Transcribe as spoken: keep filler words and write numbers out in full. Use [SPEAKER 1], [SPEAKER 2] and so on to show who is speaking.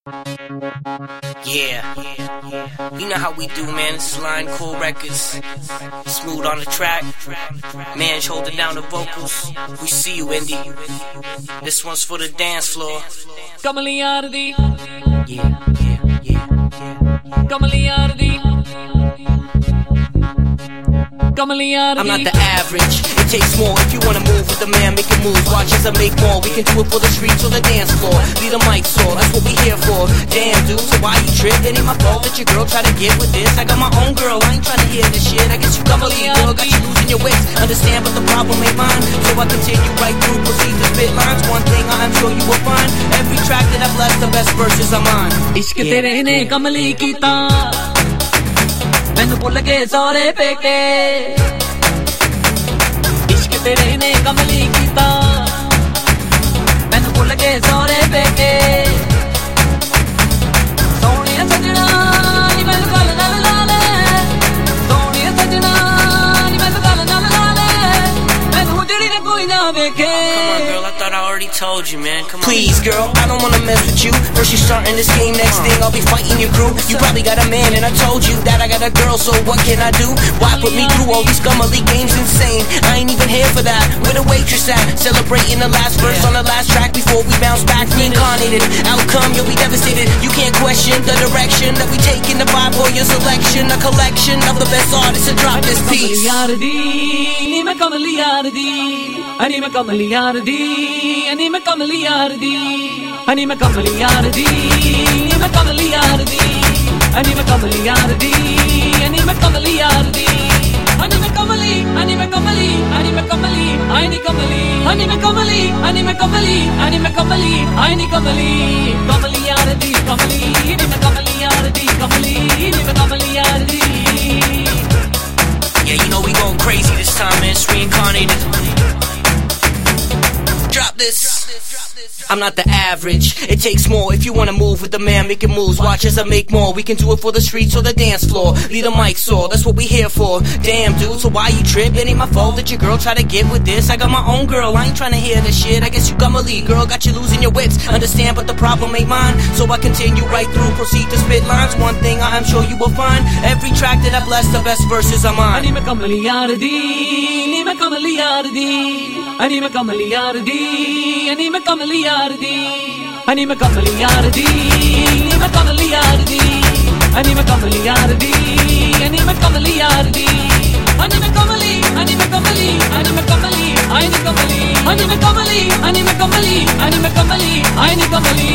[SPEAKER 1] Yeah, you know how we do, man. This is Lion Cool Records. Smooth on the track. Man's holding down the vocals. We see you, Indy. This one's for the dance floor.
[SPEAKER 2] Kamali Ardi.
[SPEAKER 1] Yeah, yeah, yeah, yeah.
[SPEAKER 2] Kamali Ardi. Kamali Ardi.
[SPEAKER 1] I'm not the average. It takes more if you wanna move with the man, make it move. Watch as I make more. We can do it for the streets or the dance floor. Lead the mic sore, that's what we here for. Damn, dude, so why you trip? It ain't my fault that your girl try to get with this. I got my own girl, I ain't trying to hear this shit. I guess you got my lead, girl, got you losing your wits. Understand, but the problem ain't mine. So I continue right through, proceed to spit lines. One thing I'm sure you will find. Every track that I bless, the best verses are mine.
[SPEAKER 2] इश्क तेरे ने कमली कीता मैनू भुल के सारे पेके इश्क तेरे ने कमली कीता मैनू भुल के सारे पेके सोनिया सजना नी मैं गल नाल लाले सोनिया सजना नी मैं गल नाल लाले मैनू जेड़ी ने कोई ना वेखे
[SPEAKER 1] I already told you, man. Come on. Please, girl, I don't wanna mess with you. First you starting this game, next thing I'll be fighting your crew. You probably got a man, and I told you that I got a girl, so what can I do? Why put me through all these scummily games? Insane, I ain't even here for that. Where the waitress at? Celebrating the last verse on the last track before we bounce back. Reincarnated, outcome, you'll be devastated. You can't question the direction that we take in the vibe or your selection. A collection of the best artists to drop this piece.
[SPEAKER 2] Ani me kamali yardi, ani me kamali yardi, ani me kamali yardi, ani me kamali yardi, ani me kamali yardi, ani me kamali yardi, ani me kamali, ani me kamali, ani me kamali, ani kamali, ani me kamali, ani me kamali, ani me kamali, ani kamali, kamali yardi, kamali, ani me kamali yardi, kamali, ani me kamali yardi.
[SPEAKER 1] Yeah, you know we going crazy this time, man. It's reincarnated. Drop this. I'm not the average. It takes more if you wanna move with the man, make it moves. Watch as I make more. We can do it for the streets or the dance floor. Lead the mic sore, that's what we here for. Damn, dude, so why you trip? It ain't my fault that your girl try to get with this. I got my own girl, I ain't trying to hear this shit. I guess you got my lead, girl, got you losing your wits. Understand, but the problem ain't mine. So I continue right through, proceed to spit lines. One thing I am sure you will find. Every track that I bless, the best verses are mine.
[SPEAKER 2] Ani me kamali yardi, ani me kamali yardi, ani me kamali yardi, ani me kamali yardi, ani me kamali yardi, ani me kamali yardi, ani me kamali yardi, ani me kamali yardi, ani me kamali, ani me kamali, ani me kamali, ani kamali, ani me kamali, ani me kamali, ani me kamali, ani kamali.